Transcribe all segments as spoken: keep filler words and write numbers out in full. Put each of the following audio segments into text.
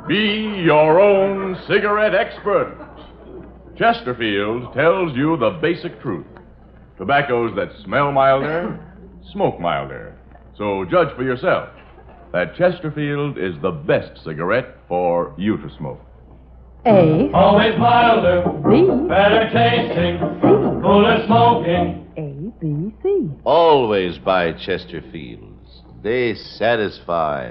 Be your own cigarette expert. Chesterfield tells you the basic truth. Tobaccos that smell milder, smoke milder. So judge for yourself that Chesterfield is the best cigarette for you to smoke. A. Always milder. B. Better tasting. C. Cooler smoking. A, B, C. Always buy Chesterfields. They satisfy.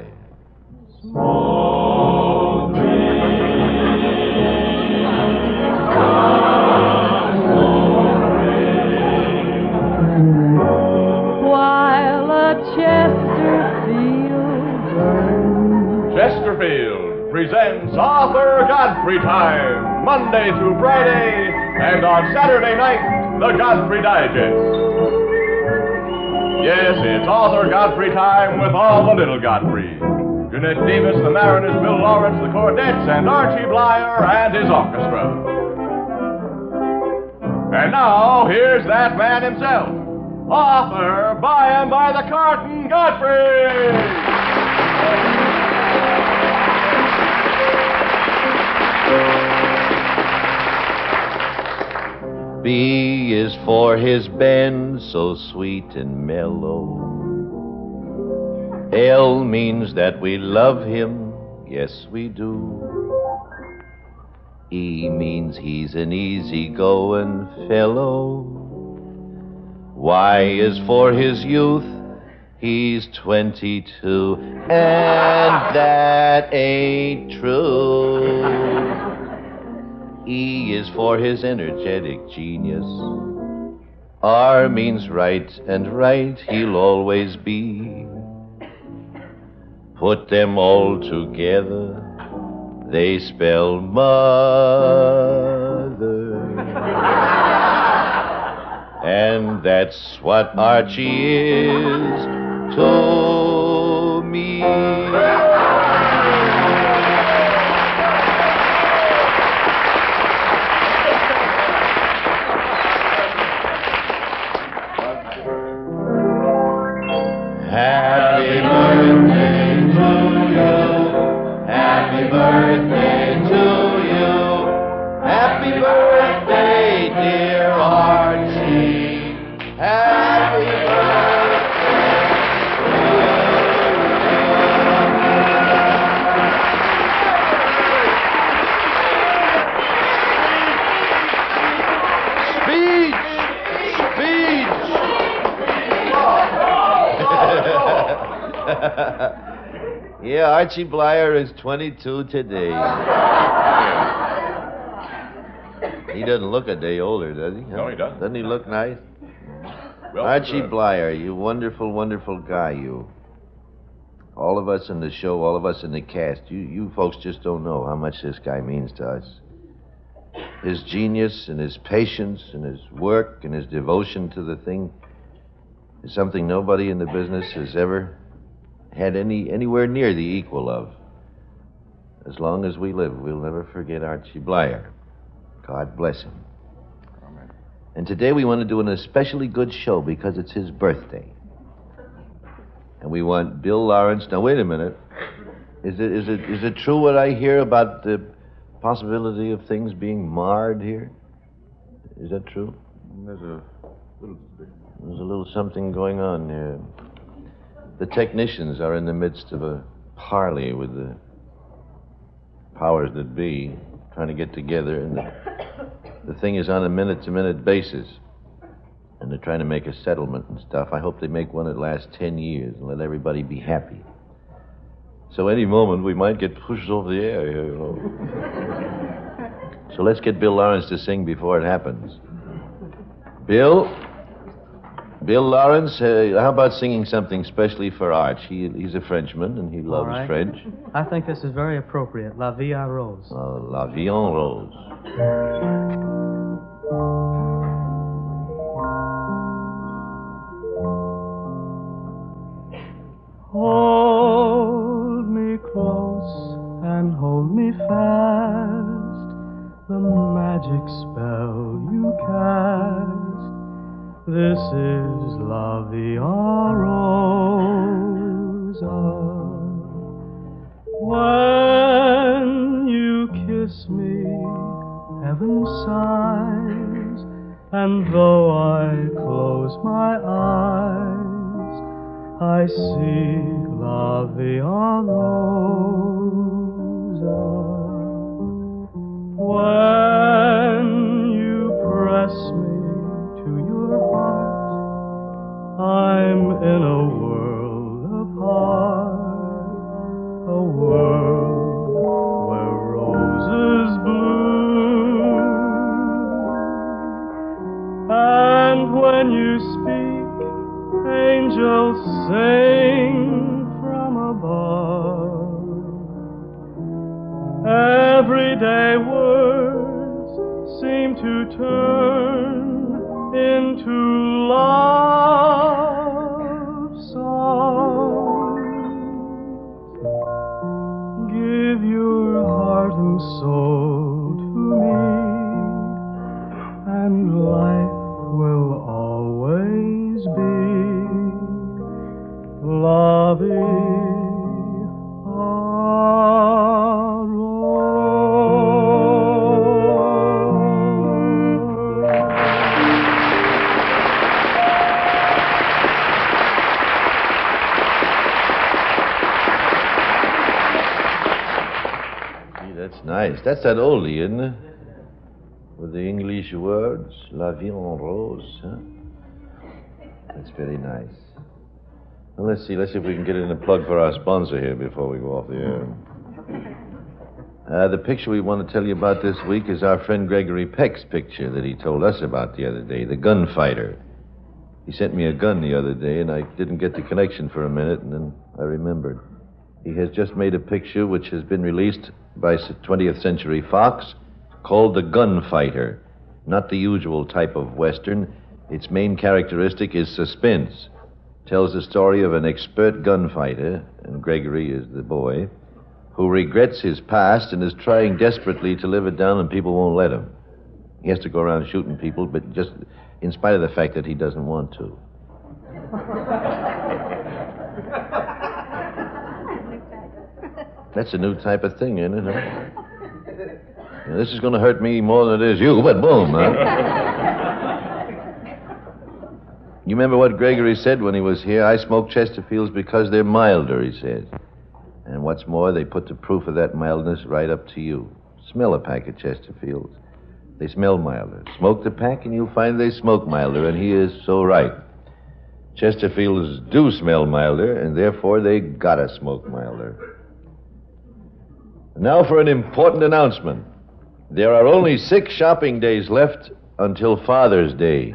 While a Chesterfield burns. Chesterfield presents Arthur Godfrey Time, Monday through Friday, and on Saturday night, the Godfrey Digest. Yes, it's Arthur Godfrey Time with all the little Godfreys. Jeanette Davis, the Mariners, Bill Lawrence, the Cordettes, and Archie Blyer and his orchestra. And now, here's that man himself, Arthur by and by the Carton Godfrey. B is for his bend, so sweet and mellow. L means that we love him, yes we do. E means he's an easy-going fellow. Y is for his youth, he's twenty-two, and that ain't true. E is for his energetic genius. R means right, and right he'll always be. Put them all together, they spell mother. And that's what Archie is to me. Happy birthday to you. Happy birthday to you. Happy birthday, dear Archie. Happy birthday to you. Speech! Speech! Yeah, Archie Blyer is twenty-two today. He doesn't look a day older, does he? No, he doesn't. Doesn't he look nice? Well, Archie uh, Blyer, you wonderful, wonderful guy, you. All of us in the show, all of us in the cast, you, you folks just don't know how much this guy means to us. His genius and his patience and his work and his devotion to the thing is something nobody in the business has ever had any anywhere near the equal of. As long as we live, we'll never forget Archie Blyer. God bless him. Amen. And today we want to do an especially good show because it's his birthday. And we want Bill Lawrence. Now, wait a minute. Is it is it is it true what I hear about the possibility of things being marred here? Is that true? There's a little... There's a little something going on here. The technicians are in the midst of a parley with the powers that be, trying to get together, and the, the thing is on a minute-to-minute basis. And they're trying to make a settlement and stuff. I hope they make one that lasts ten years and let everybody be happy. So any moment we might get pushed off the air here, you know. So let's get Bill Lawrence to sing before it happens. Bill? Bill Lawrence, uh, how about singing something specially for Arch? He, he's a Frenchman, and he loves All right. French. I think this is very appropriate. La Vie en Rose. Uh, La Vie en Rose. Hold me close and hold me fast. The magic spell you cast. This is La Vie en Rose. When and though I close my eyes, I see La Via Rosa. When you press me to your heart, I'm in a world apart, a world where roses bloom. And when you speak, angels sing from above. Everyday words seem to turn into love songs. Give your heart and soul to me, and life will always be La Via That's nice. That's that oldie, isn't it? With the English words, La Vie en Rose, huh? That's very nice. Well, let's see. Let's see if we can get in a plug for our sponsor here before we go off the air. Uh, the picture we want to tell you about this week is our friend Gregory Peck's picture that he told us about the other day, the gunfighter. He sent me a gun the other day, and I didn't get the connection for a minute, and then I remembered. He has just made a picture which has been released by twentieth Century Fox called The Gunfighter. Not the usual type of Western. Its main characteristic is suspense. Tells the story of an expert gunfighter, and Gregory is the boy, who regrets his past and is trying desperately to live it down, and people won't let him. He has to go around shooting people, but just in spite of the fact that he doesn't want to. That's a new type of thing, isn't it? Huh? Now, this is going to hurt me more than it is you, but boom, huh? You remember what Gregory said when he was here? I smoke Chesterfields because they're milder, he says. And what's more, they put the proof of that mildness right up to you. Smell a pack of Chesterfields. They smell milder. Smoke the pack and you'll find they smoke milder, and he is so right. Chesterfields do smell milder, and therefore they gotta smoke milder. Now for an important announcement. There are only six shopping days left until Father's Day.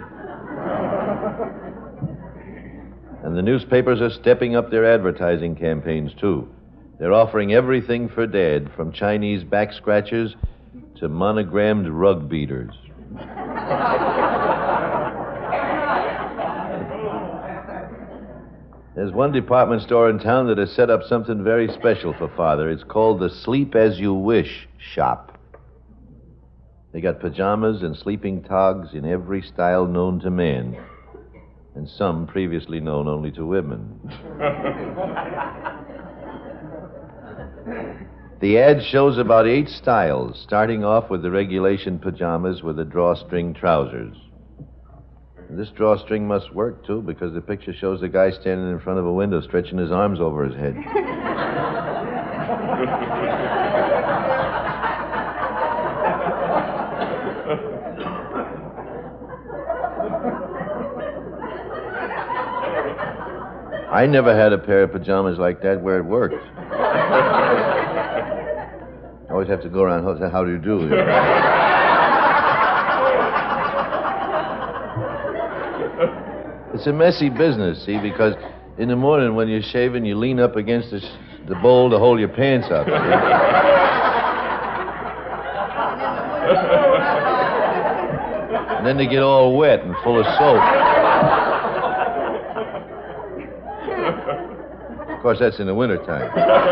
And the newspapers are stepping up their advertising campaigns, too. They're offering everything for Dad, from Chinese back scratchers to monogrammed rug beaters. There's one department store in town that has set up something very special for Father. It's called the Sleep As You Wish shop. They got pajamas and sleeping togs in every style known to men, and some previously known only to women. The ad shows about eight styles, starting off with the regulation pajamas with the drawstring trousers. And this drawstring must work, too, because the picture shows a guy standing in front of a window stretching his arms over his head. I never had a pair of pajamas like that where it worked. I always have to go around and say, how do you do? It's a messy business, see, because in the morning when you're shaving, you lean up against the, the bowl to hold your pants up. See? And then they get all wet and full of soap. Of course, that's in the wintertime.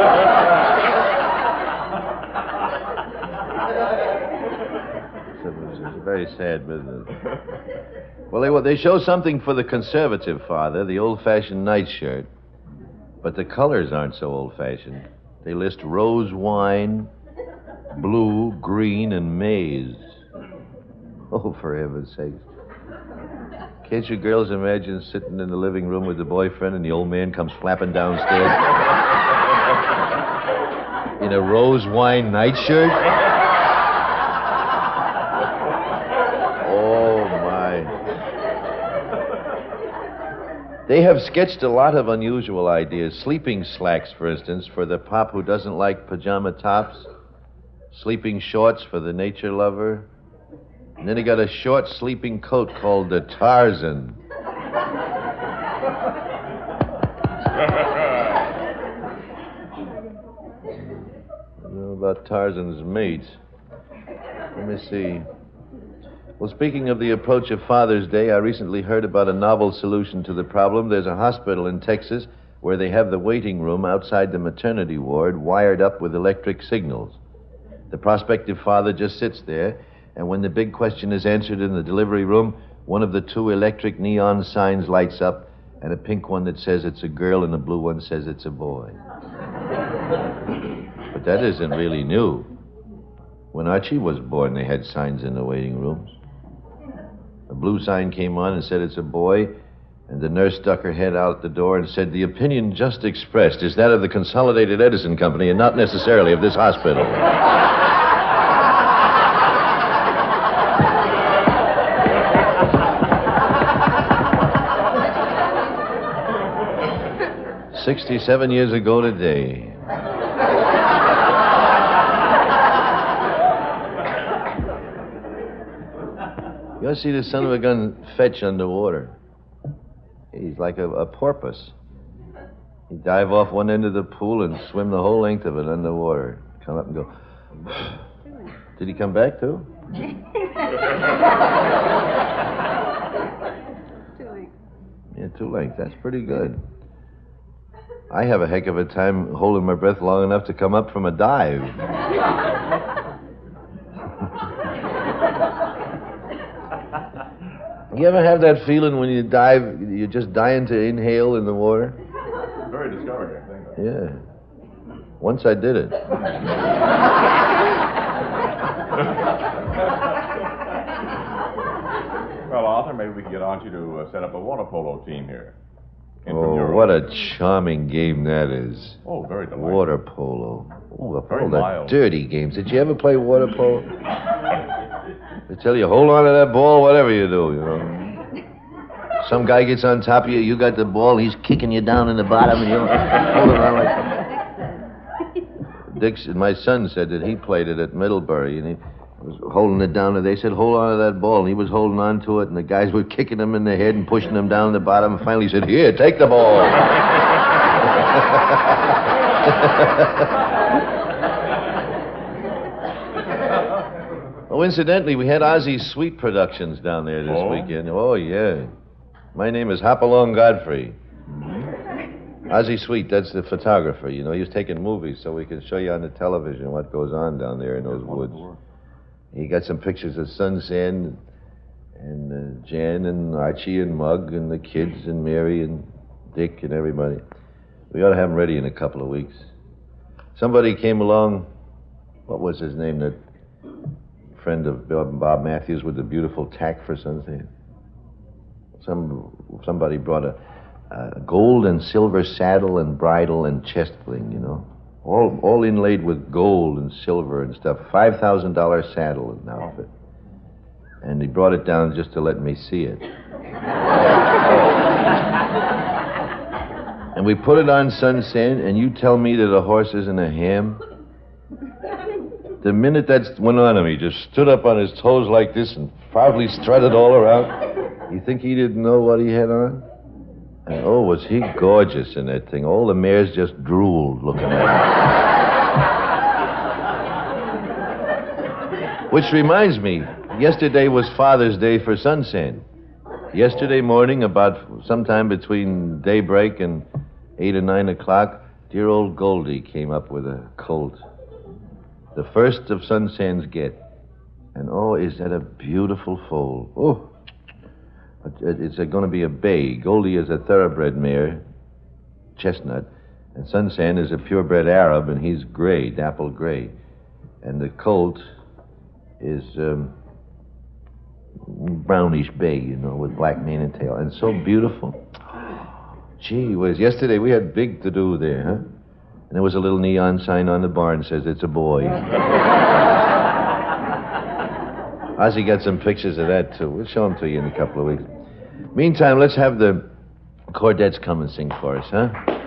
It's a very sad business. Well, they, well, they show something for the conservative father, the old-fashioned nightshirt. But the colors aren't so old-fashioned. They list rose wine, blue, green, and maize. Oh, for heaven's sake. Can't you girls imagine sitting in the living room with the boyfriend and the old man comes flapping downstairs in a rose wine nightshirt? Oh, my. They have sketched a lot of unusual ideas. Sleeping slacks, for instance, for the pop who doesn't like pajama tops. Sleeping shorts for the nature lover. And then he got a short sleeping coat called the Tarzan. I don't know about Tarzan's mates. Let me see. Well, speaking of the approach of Father's Day, I recently heard about a novel solution to the problem. There's a hospital in Texas where they have the waiting room outside the maternity ward wired up with electric signals. The prospective father just sits there, and when the big question is answered in the delivery room, one of the two electric neon signs lights up, and a pink one that says it's a girl and a blue one says it's a boy. But that isn't really new. When Archie was born, they had signs in the waiting rooms. A blue sign came on and said it's a boy, and the nurse stuck her head out the door and said, "The opinion just expressed is that of the Consolidated Edison Company and not necessarily of this hospital." Sixty-seven years ago today. You ever see the son of a gun fetch underwater? He's like a, a porpoise. He'd dive off one end of the pool and swim the whole length of it underwater. Come up and go. Did he come back, too? Two lengths. Yeah, two lengths. That's pretty good. I have a heck of a time holding my breath long enough to come up from a dive. You ever have that feeling when you dive, you're just dying to inhale in the water? Very discouraging, I think. Yeah. Once I did it. Well, Arthur, maybe we can get Archie to uh, set up a water polo team here. In from Oh, Europe. what a charming game that is. Oh, very delightful. Water polo. Oh, of Very all the mild. dirty games. Did you ever play water polo? They tell you, hold on to that ball, whatever you do, you know. Some guy gets on top of you, you got the ball, he's kicking you down in the bottom, and you're holding on like that. Dixon, my son said that he played it at Middlebury, and he was holding it down, and they said, hold on to that ball, and he was holding on to it, and the guys were kicking him in the head and pushing him down in the bottom, and finally he said, here, take the ball. Oh, incidentally, we had Ozzy's Sweet Productions down there this Oh? weekend. Oh, yeah. My name is Hopalong Godfrey. Ozzy Sweet, that's the photographer. You know, he was taking movies so we can show you on the television what goes on down there in those woods. He got some pictures of Sun Sand and uh, Jan and Archie and Mug and the kids and Mary and Dick and everybody. We ought to have them ready in a couple of weeks. Somebody came along, what was his name, that friend of Bob, Bob Matthews with the beautiful tack for Sun Sand? Some, somebody brought a, a gold and silver saddle and bridle and chest bling, you know. All all inlaid with gold and silver and stuff. five thousand dollars saddle and outfit. And he brought it down just to let me see it. And we put it on Sun Sand, and you tell me that a horse isn't a ham? The minute that went on him, he just stood up on his toes like this and proudly strutted all around. You think he didn't know what he had on? And oh, was he gorgeous in that thing. All the mares just drooled looking at him. Which reminds me, yesterday was Father's Day for Sun Sand. Yesterday morning, about sometime between daybreak and eight or nine o'clock, dear old Goldie came up with a colt. The first of Sun Sand's get. And oh, is that a beautiful foal. Oh, it's going to be a bay. Goldie is a thoroughbred mare, chestnut, and Sun Sand is a purebred Arab, and he's gray, dapple gray. And the colt is, um, brownish bay, you know, with black mane and tail, and so beautiful. Gee whiz, yesterday we had big to do there, huh? And there was a little neon sign on the barn that says it's a boy. Ozzy got some pictures of that, too. We'll show them to you in a couple of weeks. Meantime, let's have the Cordettes come and sing for us, huh?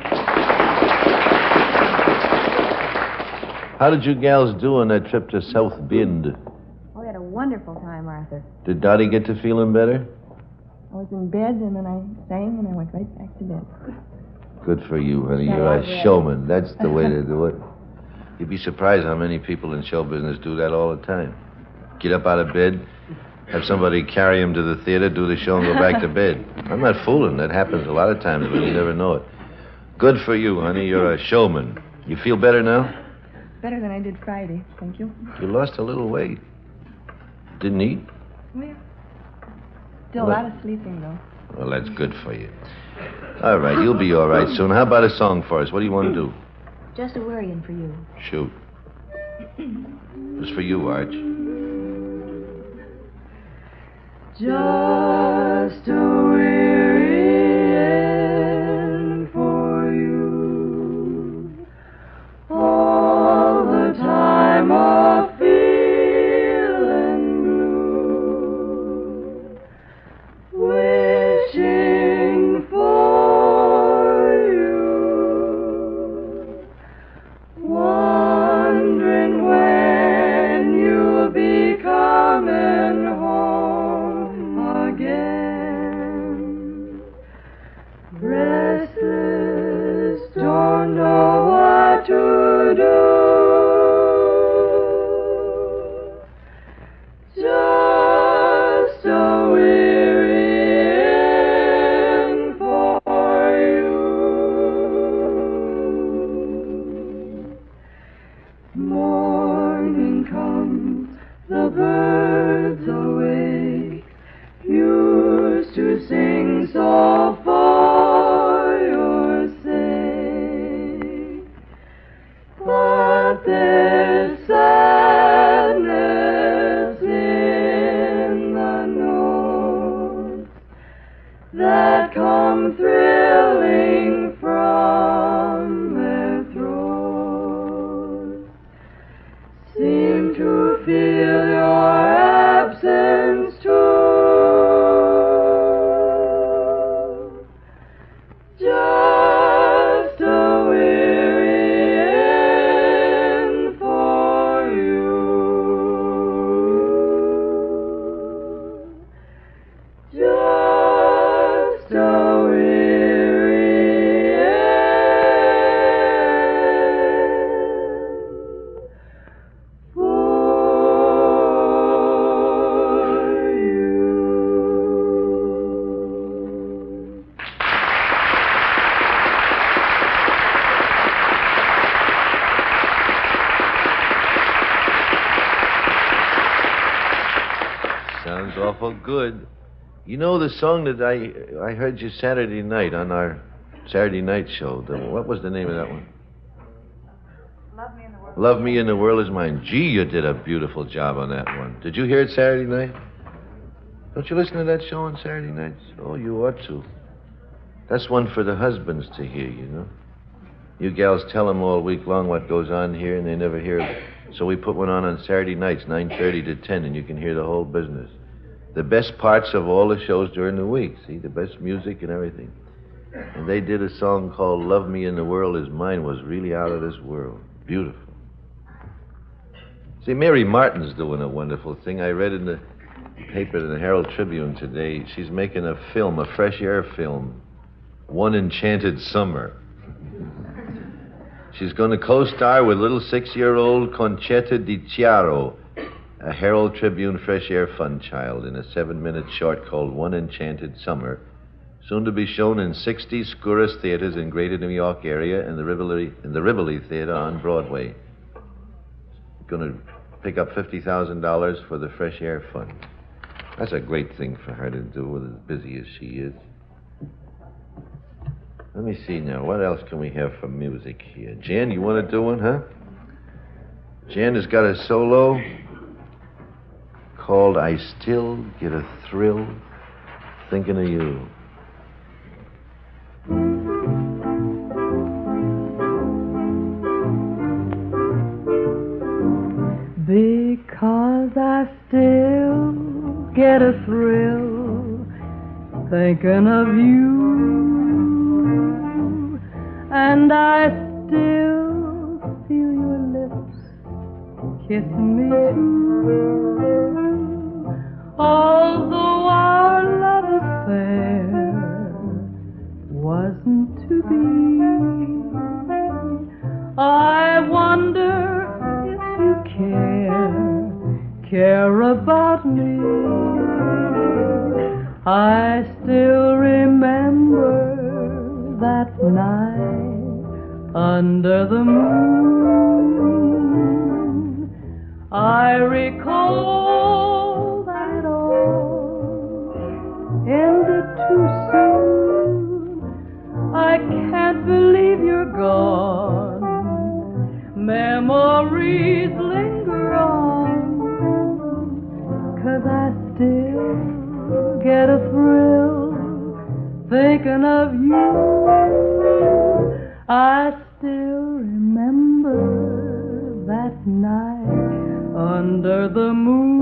How did you gals do on that trip to South Bend? Oh, we had a wonderful time, Arthur. Did Dottie get to feeling better? I was in bed, and then I sang, and I went right back to bed. Good for you, honey. Yeah, You're I a read. showman. That's the way to do it. You'd be surprised how many people in show business do that all the time. Get up out of bed, have somebody carry him to the theater, do the show, and go back to bed. I'm not fooling. That happens a lot of times, but you never know it. Good for you, honey. You're a showman. You feel better now? Better than I did Friday, thank you. You lost a little weight. Didn't eat? Well, still What? a lot of sleeping, though. Well, that's good for you. All right, you'll be all right soon. How about a song for us? What do you want to do? Just a worrying for you. Shoot. It's for you, Arch. Just a wearying for you. All the time of feeling blue. Wishing for you. Wondering when you'll be coming home again. Restless, don't know what to do. Just a wearying for you. Morning comes, the birds awake, used to sing so for your sake. But there's sadness in the notes that come thrilling from their throats. Seem to feel your absence too. Just a wearying for you. Just a wearying for you. Sounds awful good. You know the song that I I heard you Saturday night on our Saturday night show? The, what was the name of that one? Love me in the world. Love Me in the World Is Mine. Gee, you did a beautiful job on that one. Did you hear it Saturday night? Don't you listen to that show on Saturday nights? Oh, you ought to. That's one for the husbands to hear, you know. You gals tell them all week long what goes on here, and they never hear it. So we put one on on Saturday nights, nine thirty to ten, and you can hear the whole business. The best parts of all the shows during the week, see, the best music and everything. And they did a song called Love Me in the World Is Mine, was really out of this world. Beautiful. See, Mary Martin's doing a wonderful thing. I read in the paper, in the Herald Tribune today, she's making a film, a fresh air film, One Enchanted Summer. She's going to co-star with little six-year-old Concetta Di Chiaro, a Herald Tribune Fresh Air Fun child, in a seven-minute short called One Enchanted Summer, soon to be shown in sixty Skouras theaters in Greater New York area and the Rivoli, in the Rivoli Theater on Broadway. Going to pick up fifty thousand dollars for the Fresh Air Fund. That's a great thing for her to do, with as busy as she is. Let me see now. What else can we have for music here? Jan, you want to do one, huh? Jan has got a solo called I Still Get a Thrill Thinking of You. Because I still get a thrill thinking of you, and I still feel your lips kissing me too. Although our love affair wasn't to be, I wonder if you care, care about me. I still remember that night under the moon. I recall that it all ended too soon. I can't believe you're gone. Memories linger on, 'cause I still get a thrill thinking of you. I still remember that night under the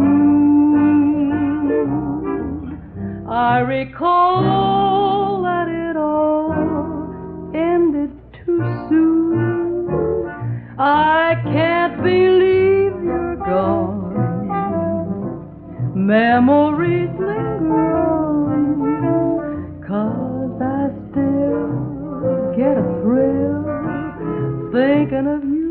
moon. I recall that it all ended too soon. I can't believe you're gone. Memories linger on, 'cause I still get a thrill thinking of you.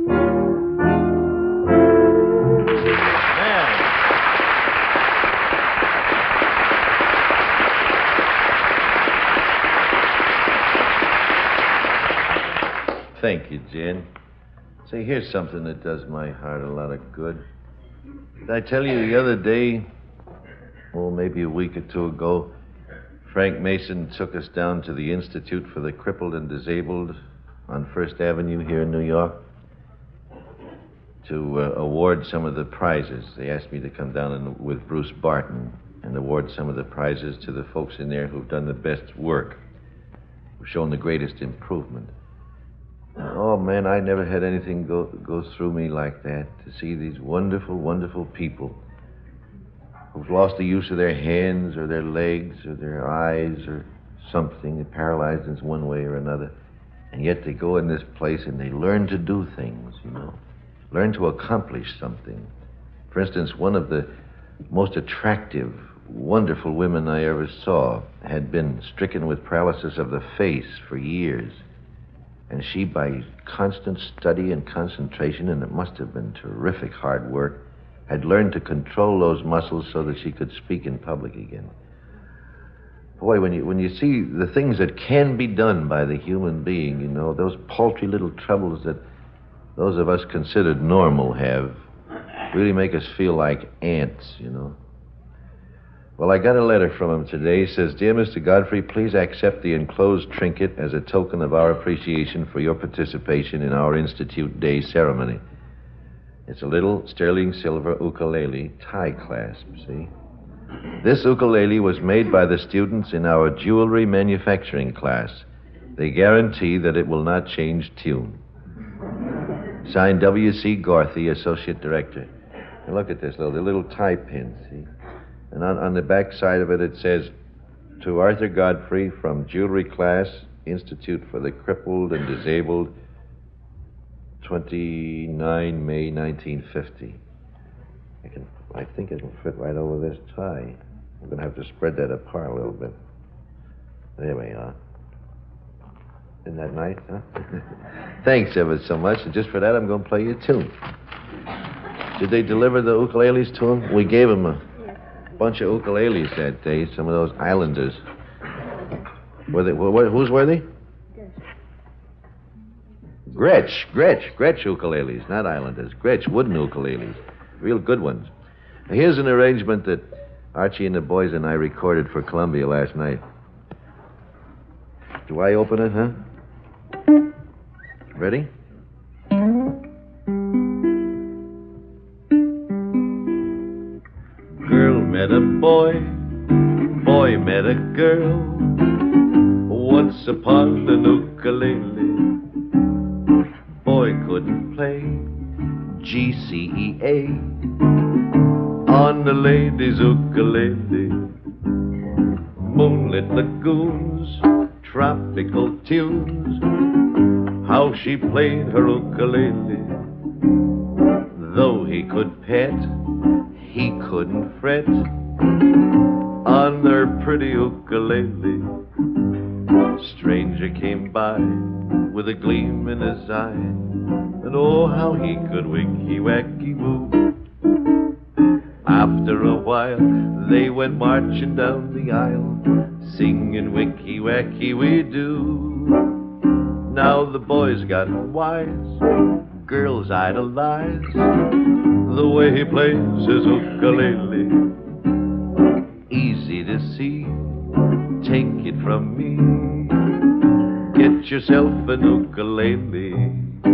Thank you, Jen. Say, here's something that does my heart a lot of good. Did I tell you the other day, oh, maybe a week or two ago, Frank Mason took us down to the Institute for the Crippled and Disabled on First Avenue here in New York to uh, award some of the prizes. They asked me to come down and, with Bruce Barton and award some of the prizes to the folks in there who've done the best work, who've shown the greatest improvement. Oh, man, I never had anything go, go through me like that, to see these wonderful, wonderful people who've lost the use of their hands or their legs or their eyes or something, they're paralyzed in one way or another, and yet they go in this place and they learn to do things, you know, learn to accomplish something. For instance, one of the most attractive, wonderful women I ever saw had been stricken with paralysis of the face for years. And she, by constant study and concentration, and it must have been terrific hard work, had learned to control those muscles so that she could speak in public again. Boy, when you when you see the things that can be done by the human being, you know, those paltry little troubles that those of us considered normal have, really make us feel like ants, you know. Well, I got a letter from him today. He says, "Dear Mister Godfrey, please accept the enclosed trinket as a token of our appreciation for your participation in our Institute Day ceremony." It's a little sterling silver ukulele tie clasp, see? This ukulele was made by the students in our jewelry manufacturing class. They guarantee that it will not change tune. Signed, W C Gorthy, Associate Director. Now look at this, little, the little tie pin, see? And on, on the back side of it, it says, "To Arthur Godfrey from Jewelry Class, Institute for the Crippled and Disabled, twenty-nine May nineteen fifty. I can, I think it'll fit right over this tie. I'm going to have to spread that apart a little bit. There we are. Isn't that nice, huh? Thanks ever so much. And just for that, I'm going to play you a tune. Did they deliver the ukuleles to him? We gave him a bunch of ukuleles that day, some of those islanders. Were they, wh- whose were they? Gretsch, Gretsch, Gretsch ukuleles, not islanders. Gretsch, wooden ukuleles. Real good ones. Now, here's an arrangement that Archie and the boys and I recorded for Columbia last night. Do I open it, huh? Ready? Girl, met a boy, boy met a girl, once upon an ukulele. Boy couldn't play G C E A on the lady's ukulele. Moonlit lagoons, tropical tunes, how she played her ukulele. Though he could pet, he couldn't fret on her pretty ukulele. Stranger came by with a gleam in his eye, and oh, how he could wicky-wacky-woo. After a while, they went marching down the aisle, singing wicky-wacky-we-do. Now the boys got wise, girls idolize the way he plays his ukulele. Easy to see, take it from me, get yourself an ukulele.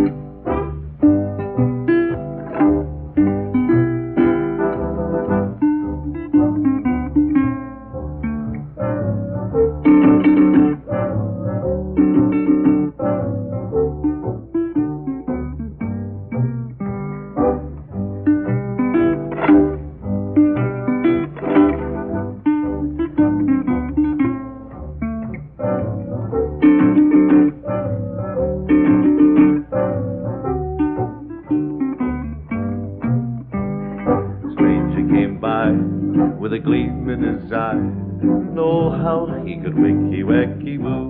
With a gleam in his eye, know how he could wicky-wacky-woo.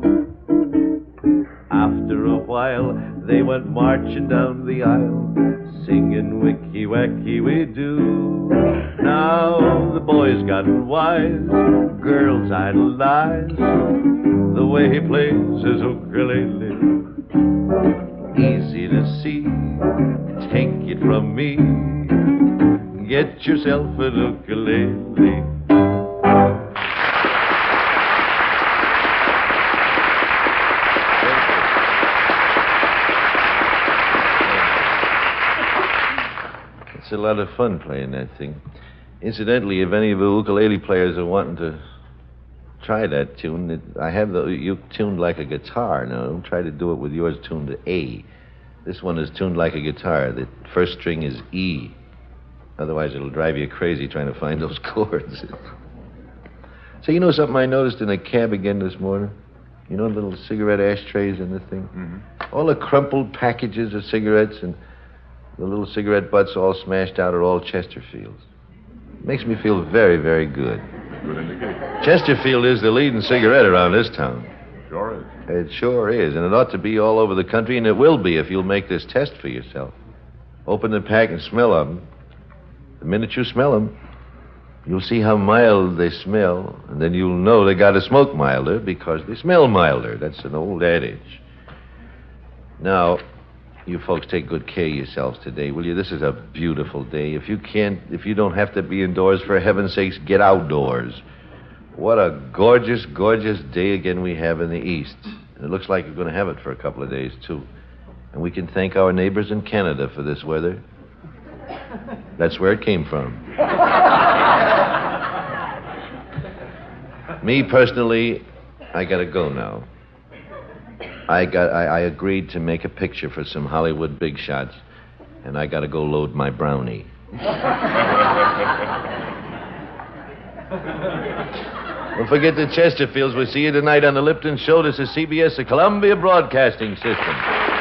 After a while, they went marching down the aisle, singing wicky-wacky-we-do. Now the boys got wise, girls idolize the way he plays his ukulele. Easy to see, take it from me, get yourself an ukulele. It's a lot of fun playing that thing. Incidentally, if any of the ukulele players are wanting to try that tune, it, I have the uke tuned like a guitar. Now, don't try to do it with yours tuned to A. This one is tuned like a guitar. The first string is E. Otherwise, it'll drive you crazy trying to find those chords. So, you know something I noticed in a cab again this morning? You know the little cigarette ashtrays in the thing? Mm-hmm. All the crumpled packages of cigarettes and the little cigarette butts all smashed out are all Chesterfields. Makes me feel very, very good. Good indication. Chesterfield is the leading cigarette around this town. Sure is. It sure is, and it ought to be all over the country, and it will be if you'll make this test for yourself. Open the pack and smell them. The minute you smell them, you'll see how mild they smell, and then you'll know they got to smoke milder because they smell milder. That's an old adage. Now, you folks take good care of yourselves today, will you? This is a beautiful day. If you can't, if you don't have to be indoors, for heaven's sakes, get outdoors. What a gorgeous, gorgeous day again we have in the east. And it looks like we're going to have it for a couple of days, too. And we can thank our neighbors in Canada for this weather. That's where it came from. Me, personally, I got to go now. I got. I, I agreed to make a picture for some Hollywood big shots, and I got to go load my brownie. Don't forget the Chesterfields. We'll see you tonight on the Lipton Show. This is C B S, the Columbia Broadcasting System.